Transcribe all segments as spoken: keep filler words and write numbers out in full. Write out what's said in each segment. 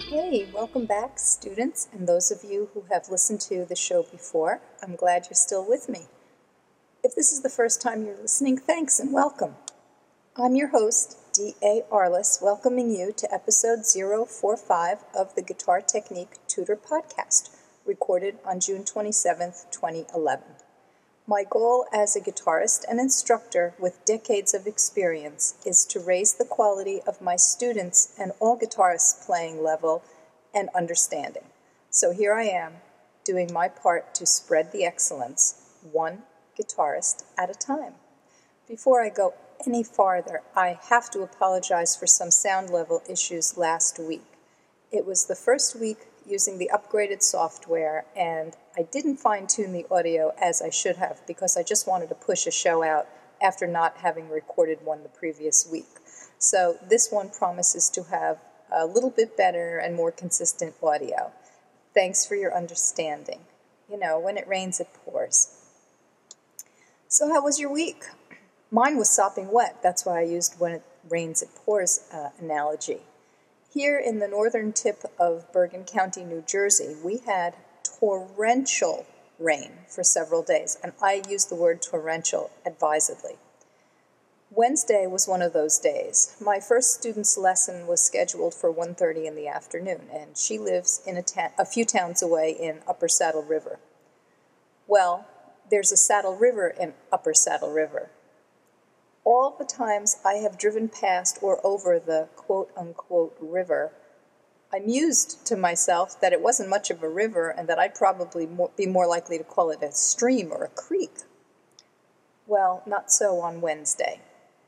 Hey, welcome back, students, and those of you who have listened to the show before. I'm glad you're still with me. If this is the first time you're listening, thanks and welcome. I'm your host, D A Arliss, welcoming you to episode zero four five of the Guitar Technique Tutor Podcast, recorded on June twenty-seventh, twenty eleven. My goal as a guitarist and instructor with decades of experience is to raise the quality of my students and all guitarists' playing level and understanding. So here I am, doing my part to spread the excellence, one guitarist at a time. Before I go any farther, I have to apologize for some sound level issues last week. It was the first week using the upgraded software, and I didn't fine-tune the audio as I should have because I just wanted to push a show out after not having recorded one the previous week. So this one promises to have a little bit better and more consistent audio. Thanks for your understanding. You know, when it rains, it pours. So how was your week? Mine was sopping wet. That's why I used when it rains, it pours uh, analogy. Here in the northern tip of Bergen County, New Jersey, we had torrential rain for several days, and I use the word torrential advisedly. Wednesday was one of those days. My first student's lesson was scheduled for one thirty in the afternoon, and she lives in a, ta- a few towns away in Upper Saddle River. Well, there's a Saddle River in Upper Saddle River. All the times I have driven past or over the quote-unquote river, I mused to myself that it wasn't much of a river and that I'd probably more, be more likely to call it a stream or a creek. Well, not so on Wednesday.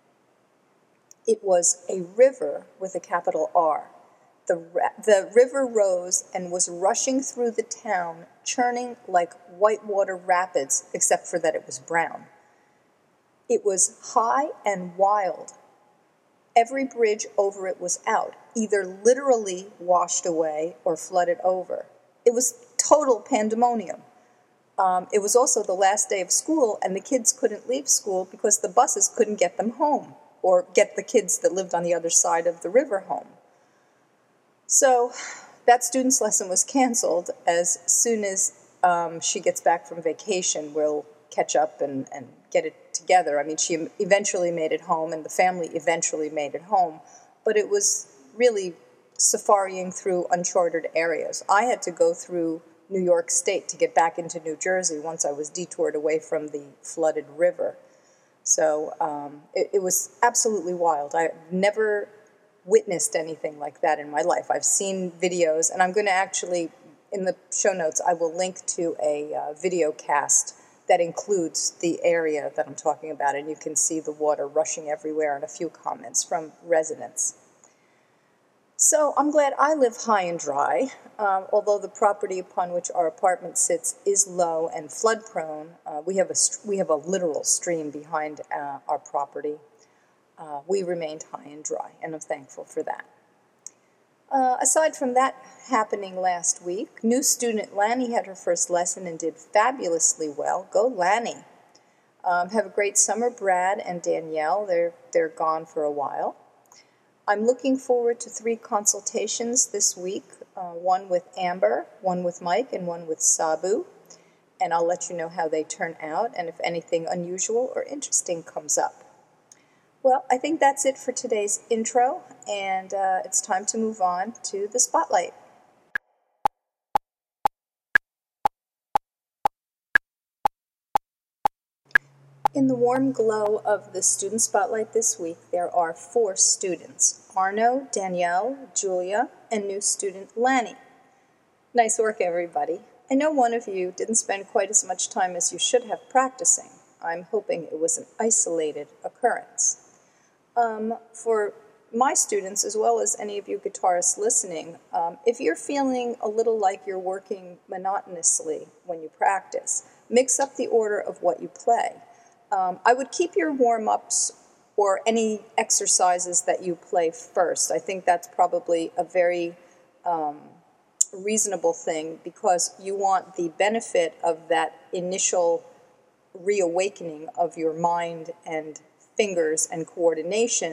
It was a river with a capital R. The, ra- the river rose and was rushing through the town, churning like whitewater rapids, except for that it was brown. It was high and wild. Every bridge over it was out, either literally washed away or flooded over. It was total pandemonium. Um, it was also the last day of school, and the kids couldn't leave school because the buses couldn't get them home or get the kids that lived on the other side of the river home. So that student's lesson was canceled. As soon as um, she gets back from vacation, we'll catch up and, and get it together. I mean, she eventually made it home, and the family eventually made it home, but it was really safarying through uncharted areas. I had to go through New York State to get back into New Jersey once I was detoured away from the flooded river. So um, it, it was absolutely wild. I've never witnessed anything like that in my life. I've seen videos, and I'm going to actually, in the show notes, I will link to a uh, video cast that includes the area that I'm talking about, and you can see the water rushing everywhere and a few comments from residents. So I'm glad I live high and dry, um, although the property upon which our apartment sits is low and flood prone. Uh, we have a we have a literal stream behind uh, our property. Uh, we remained high and dry, and I'm thankful for that. Uh, aside from that happening last week, new student Lanny had her first lesson and did fabulously well. Go Lanny. Um, have a great summer, Brad and Danielle. They're, they're gone for a while. I'm looking forward to three consultations this week, uh, one with Amber, one with Mike, and one with Sabu. And I'll let you know how they turn out and if anything unusual or interesting comes up. Well, I think that's it for today's intro, and uh, it's time to move on to the spotlight. In the warm glow of the student spotlight this week, there are four students: Arno, Danielle, Julia, and new student Lanny. Nice work, everybody. I know one of you didn't spend quite as much time as you should have practicing. I'm hoping it was an isolated occurrence. Um, for my students, as well as any of you guitarists listening, um, if you're feeling a little like you're working monotonously when you practice, mix up the order of what you play. Um, I would keep your warm-ups or any exercises that you play first. I think that's probably a very um, reasonable thing because you want the benefit of that initial reawakening of your mind and fingers and coordination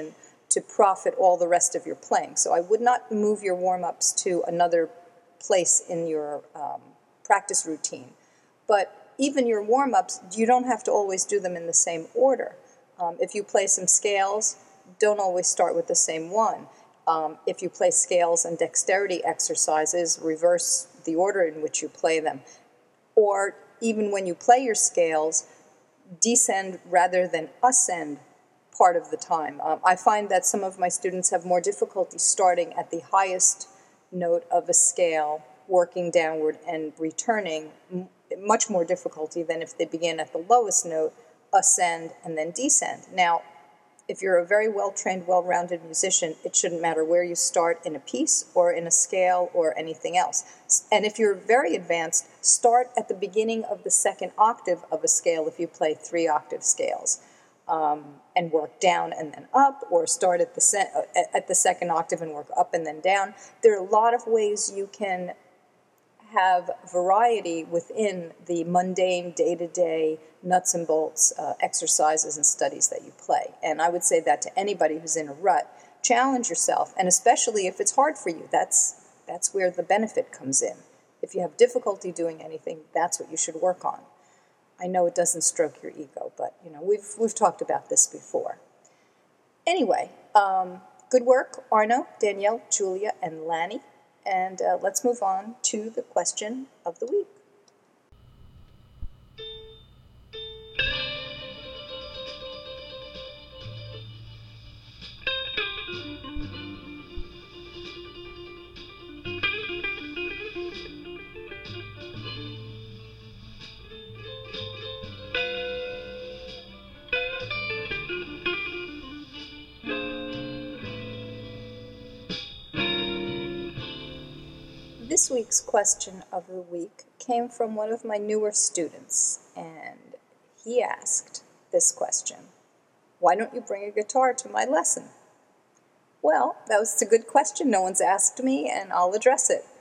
to profit all the rest of your playing. So I would not move your warm-ups to another place in your um, practice routine. But even your warm-ups, you don't have to always do them in the same order. Um, if you play some scales, don't always start with the same one. Um, if you play scales and dexterity exercises, reverse the order in which you play them. Or even when you play your scales, descend rather than ascend part of the time. Um, I find that some of my students have more difficulty starting at the highest note of a scale, working downward and returning, m- much more difficulty than if they begin at the lowest note, ascend, and then descend. Now, if you're a very well-trained, well-rounded musician, it shouldn't matter where you start in a piece or in a scale or anything else. And if you're very advanced, start at the beginning of the second octave of a scale if you play three octave scales, um, and work down and then up, or start at the, se- at the second octave and work up and then down. There are a lot of ways you can have variety within the mundane, day-to-day, nuts and bolts uh, exercises and studies that you play. And I would say that to anybody who's in a rut. Challenge yourself, and especially if it's hard for you, that's that's where the benefit comes in. If you have difficulty doing anything, that's what you should work on. I know it doesn't stroke your ego, but you know we've we've talked about this before. Anyway, um, good work, Arno, Danielle, Julia, and Lanny. And uh, let's move on to the question of the week. This week's question of the week came from one of my newer students, and he asked this question: why don't you bring a guitar to my lesson? Well, that was a good question. No one's asked me, and I'll address it.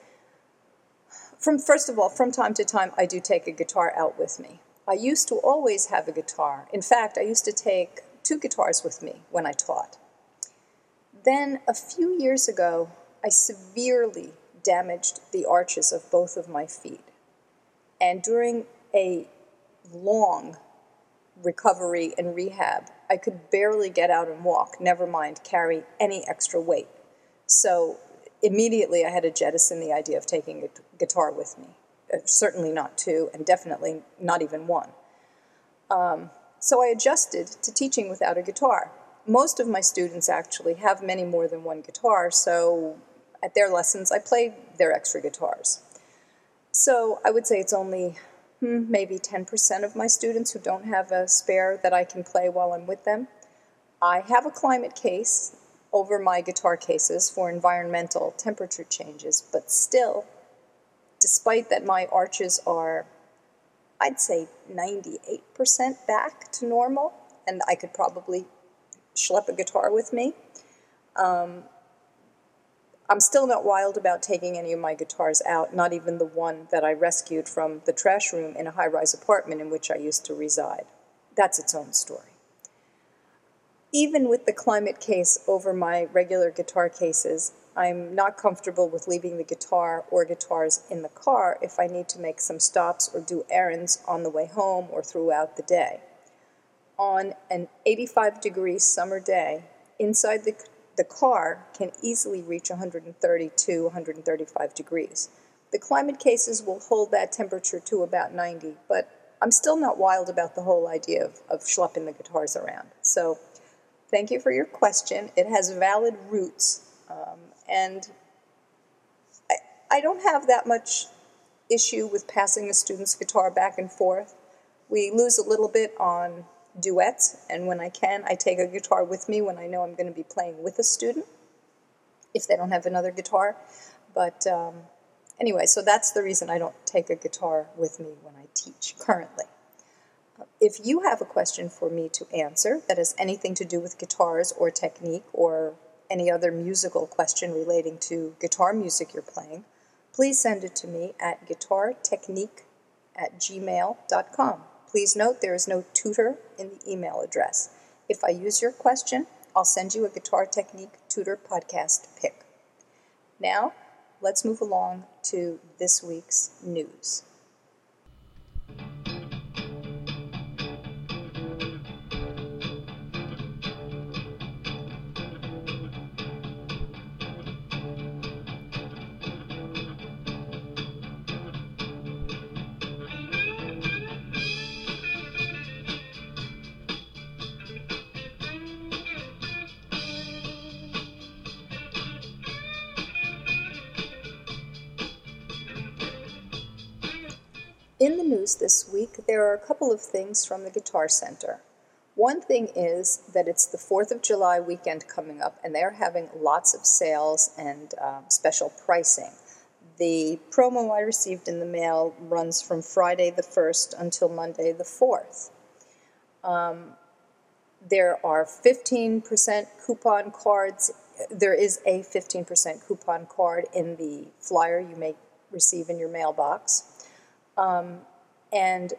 From First of all, from time to time, I do take a guitar out with me. I used to always have a guitar. In fact, I used to take two guitars with me when I taught. Then, a few years ago, I severely damaged the arches of both of my feet. And during a long recovery and rehab, I could barely get out and walk, never mind carry any extra weight. So immediately I had to jettison the idea of taking a guitar with me. Uh, certainly not two, and definitely not even one. Um, so I adjusted to teaching without a guitar. Most of my students actually have many more than one guitar, so at their lessons I play their extra guitars. So I would say it's only hmm, maybe ten percent of my students who don't have a spare that I can play while I'm with them. I have a climate case over my guitar cases for environmental temperature changes, but still, despite that my arches are, I'd say, ninety-eight percent back to normal, and I could probably schlep a guitar with me, um, I'm still not wild about taking any of my guitars out, not even the one that I rescued from the trash room in a high-rise apartment in which I used to reside. That's its own story. Even with the climate case over my regular guitar cases, I'm not comfortable with leaving the guitar or guitars in the car if I need to make some stops or do errands on the way home or throughout the day. On an eighty-five degree summer day, inside the The car can easily reach one hundred thirty to one hundred thirty-five degrees. The climate cases will hold that temperature to about ninety, but I'm still not wild about the whole idea of, of schlepping the guitars around. So thank you for your question. It has valid roots, um, and I, I don't have that much issue with passing the student's guitar back and forth. We lose a little bit on duets, and when I can, I take a guitar with me when I know I'm going to be playing with a student, if they don't have another guitar. But um, anyway, so that's the reason I don't take a guitar with me when I teach currently. If you have a question for me to answer that has anything to do with guitars or technique or any other musical question relating to guitar music you're playing, please send it to me at guitartechnique at gmail dot com. Please note there is no tutor in the email address. If I use your question, I'll send you a Guitar Technique Tutor podcast pick. Now, let's move along to this week's news. In the news this week, there are a couple of things from the Guitar Center. One thing is that it's the fourth of July weekend coming up, and they're having lots of sales and um, special pricing. The promo I received in the mail runs from Friday the first until Monday the fourth. Um, there are fifteen percent coupon cards. There is a fifteen percent coupon card in the flyer you may receive in your mailbox. Um, and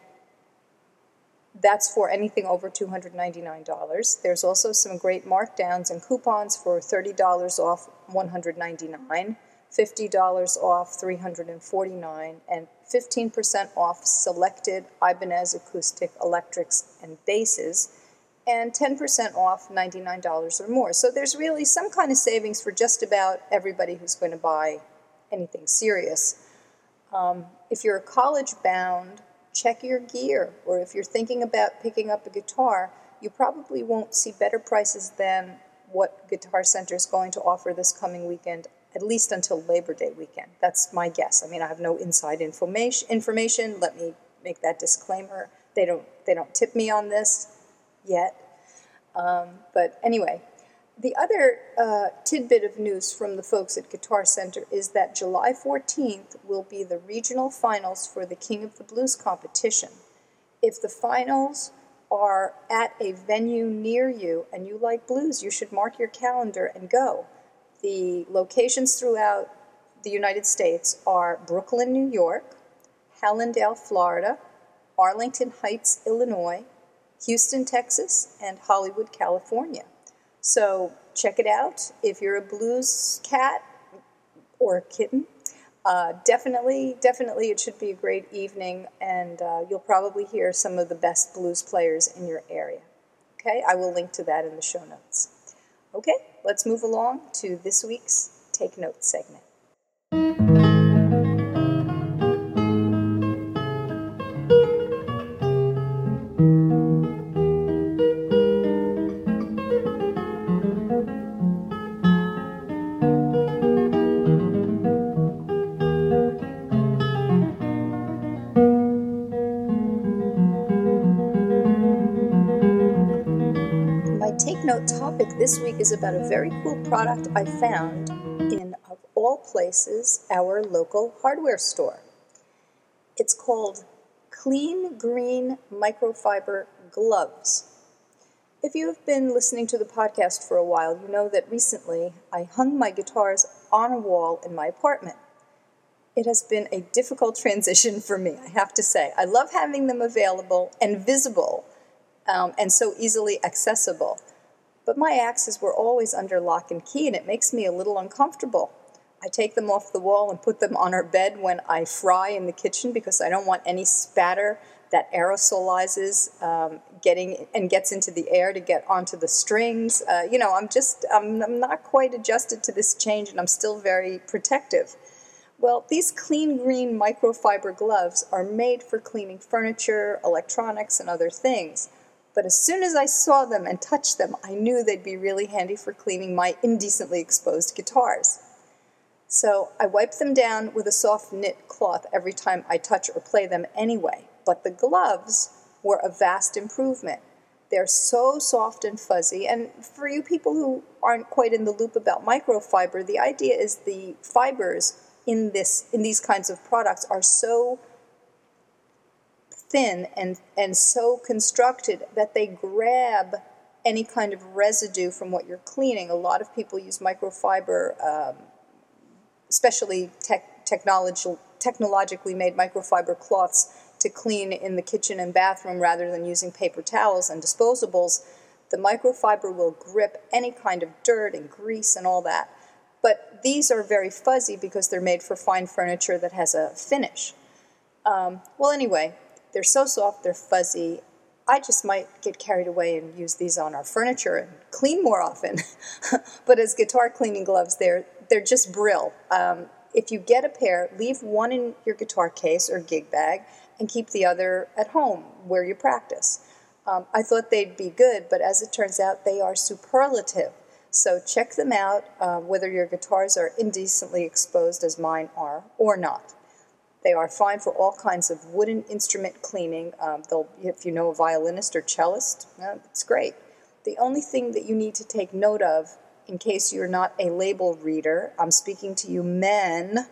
that's for anything over two hundred ninety-nine dollars. There's also some great markdowns and coupons for thirty dollars off one hundred ninety-nine dollars, fifty dollars off three hundred forty-nine dollars, and fifteen percent off selected Ibanez acoustic electrics and basses, and ten percent off ninety-nine dollars or more. So there's really some kind of savings for just about everybody who's going to buy anything serious. Um, if you're college-bound, check your gear. Or if you're thinking about picking up a guitar, you probably won't see better prices than what Guitar Center is going to offer this coming weekend, at least until Labor Day weekend. That's my guess. I mean, I have no inside information. Information. Let me make that disclaimer. They don't. They don't tip me on this yet. Um, but anyway. The other uh, tidbit of news from the folks at Guitar Center is that July fourteenth will be the regional finals for the King of the Blues competition. If the finals are at a venue near you and you like blues, you should mark your calendar and go. The locations throughout the United States are Brooklyn, New York, Hallandale, Florida, Arlington Heights, Illinois, Houston, Texas, and Hollywood, California. So check it out. If you're a blues cat or a kitten, uh, definitely, definitely it should be a great evening, and uh, you'll probably hear some of the best blues players in your area. Okay, I will link to that in the show notes. Okay, let's move along to this week's Take Notes segment. Topic this week is about a very cool product I found in, of all places, our local hardware store. It's called Clean Green Microfiber Gloves. If you have been listening to the podcast for a while, you know that recently I hung my guitars on a wall in my apartment. It has been a difficult transition for me, I have to say. I love having them available and visible um, and so easily accessible. But my axes were always under lock and key, and it makes me a little uncomfortable. I take them off the wall and put them on our bed when I fry in the kitchen because I don't want any spatter that aerosolizes um, getting and gets into the air to get onto the strings. Uh, you know, I'm just, I'm, I'm not quite adjusted to this change, and I'm still very protective. Well, these Clean Green microfiber gloves are made for cleaning furniture, electronics, and other things. But as soon as I saw them and touched them, I knew they'd be really handy for cleaning my indecently exposed guitars. So I wipe them down with a soft knit cloth every time I touch or play them anyway. But the gloves were a vast improvement. They're so soft and fuzzy. And for you people who aren't quite in the loop about microfiber, the idea is the fibers in this in these kinds of products are so thin and, and so constructed that they grab any kind of residue from what you're cleaning. A lot of people use microfiber, um, especially tech, technology, technologically made microfiber cloths to clean in the kitchen and bathroom rather than using paper towels and disposables. The microfiber will grip any kind of dirt and grease and all that. But these are very fuzzy because they're made for fine furniture that has a finish. Um, well, anyway, they're so soft, they're fuzzy. I just might get carried away and use these on our furniture and clean more often. But as guitar cleaning gloves, they're they're just brill. Um, if you get a pair, leave one in your guitar case or gig bag and keep the other at home where you practice. Um, I thought they'd be good, but as it turns out, they are superlative. So check them out, uh, whether your guitars are indecently exposed as mine are or not. They are fine for all kinds of wooden instrument cleaning. Um, they'll, if you know a violinist or cellist, well, it's great. The only thing that you need to take note of, in case you're not a label reader, I'm speaking to you men,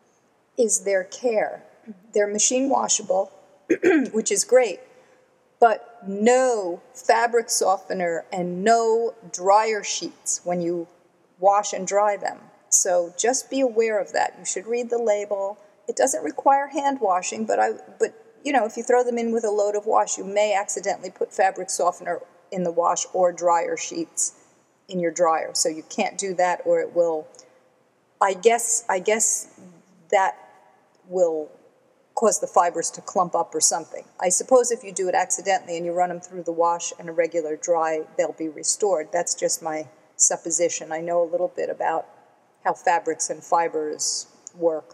is their care. They're machine washable, which is great, but no fabric softener and no dryer sheets when you wash and dry them. So just be aware of that. You should read the label. It doesn't require hand washing, but I, but you know, if you throw them in with a load of wash, you may accidentally put fabric softener in the wash or dryer sheets in your dryer. So you can't do that, or it will. I guess I guess that will cause the fibers to clump up or something. I suppose if you do it accidentally and you run them through the wash and a regular dry, they'll be restored. That's just my supposition. I know a little bit about how fabrics and fibers work.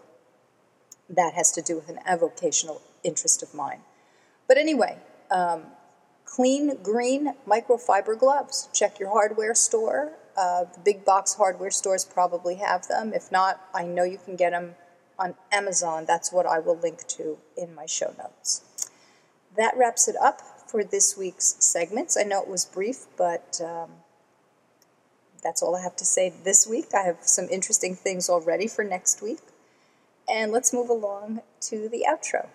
That has to do with an avocational interest of mine. But anyway, um, clean green microfiber gloves. Check your hardware store. Uh, the big box hardware stores probably have them. If not, I know you can get them on Amazon. That's what I will link to in my show notes. That wraps it up for this week's segments. I know it was brief, but um, that's all I have to say this week. I have some interesting things already for next week. And let's move along to the outro.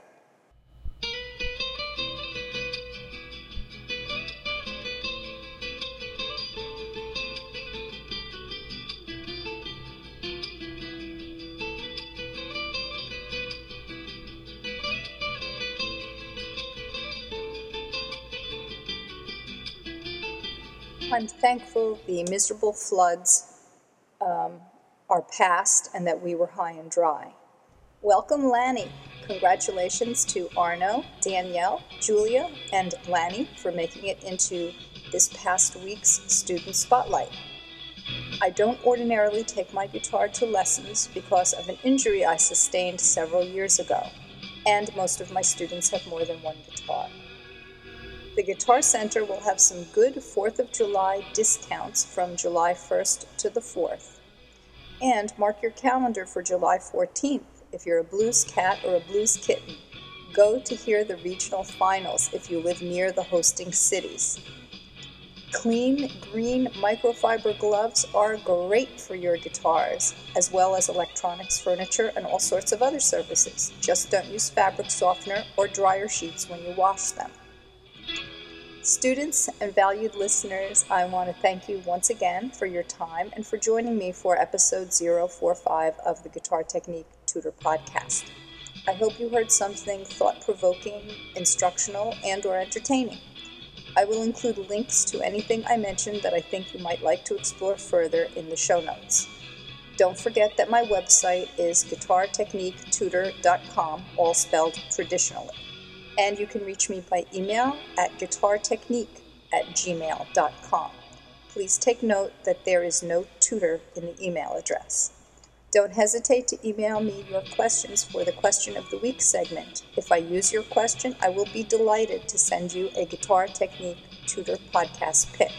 I'm thankful the miserable floods um, are past and that we were high and dry. Welcome, Lanny. Congratulations to Arno, Danielle, Julia, and Lanny for making it into this past week's Student Spotlight. I don't ordinarily take my guitar to lessons because of an injury I sustained several years ago, and most of my students have more than one guitar. The Guitar Center will have some good fourth of July discounts from July first to the fourth. And mark your calendar for July fourteenth if you're a blues cat or a blues kitten. Go to hear the regional finals if you live near the hosting cities. Clean, green microfiber gloves are great for your guitars, as well as electronics, furniture, and all sorts of other surfaces. Just don't use fabric softener or dryer sheets when you wash them. Students and valued listeners, I want to thank you once again for your time and for joining me for episode zero four five of the Guitar Technique Tutor Podcast. I hope you heard something thought-provoking, instructional, and or entertaining. I will include links to anything I mentioned that I think you might like to explore further in the show notes. Don't forget that my website is guitar technique tutor dot com, all spelled traditionally. And you can reach me by email at guitar technique at gmail dot com. Please take note that there is no tutor in the email address. Don't hesitate to email me your questions for the Question of the Week segment. If I use your question, I will be delighted to send you a Guitar Technique Tutor podcast pick.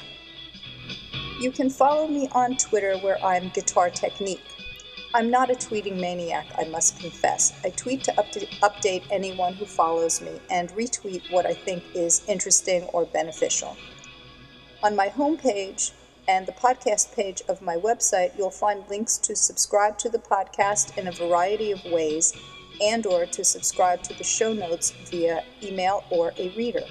You can follow me on Twitter where I'm Guitar Technique. I'm not a tweeting maniac, I must confess. I tweet to up- update anyone who follows me and retweet what I think is interesting or beneficial. On my homepage and the podcast page of my website, you'll find links to subscribe to the podcast in a variety of ways and or to subscribe to the show notes via email or a reader.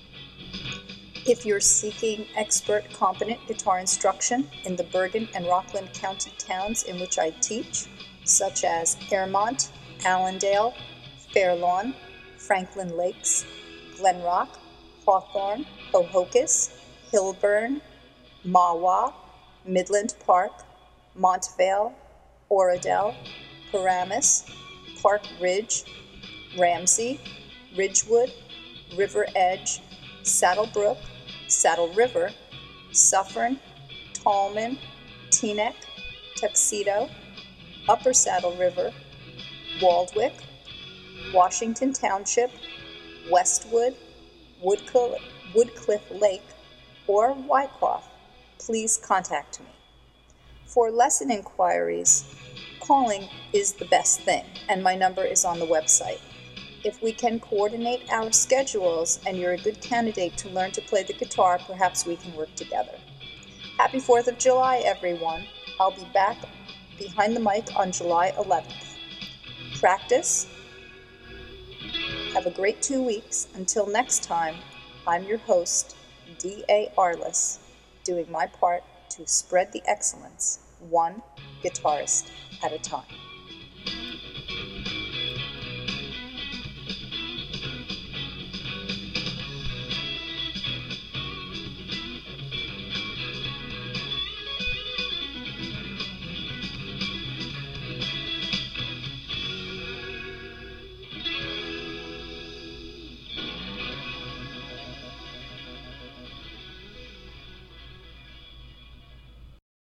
If you're seeking expert, competent guitar instruction in the Bergen and Rockland County towns in which I teach, such as Fairmont, Allendale, Fair Lawn, Franklin Lakes, Glen Rock, Hawthorne, Ho-Ho-Kus, Hilburn, Mahwah, Midland Park, Montvale, Oradell, Paramus, Park Ridge, Ramsey, Ridgewood, River Edge, Saddlebrook, Saddle River, Suffern, Tallman, Teaneck, Tuxedo, Upper Saddle River, Waldwick, Washington Township, Westwood, Woodcliff, Woodcliff Lake, or Wyckoff, please contact me. For lesson inquiries, calling is the best thing, and my number is on the website. If we can coordinate our schedules and you're a good candidate to learn to play the guitar, perhaps we can work together. Happy fourth of July, everyone. I'll be back behind the mic on July eleventh. Practice. Have a great two weeks. Until next time, I'm your host, D A Arliss, doing my part to spread the excellence, one guitarist at a time.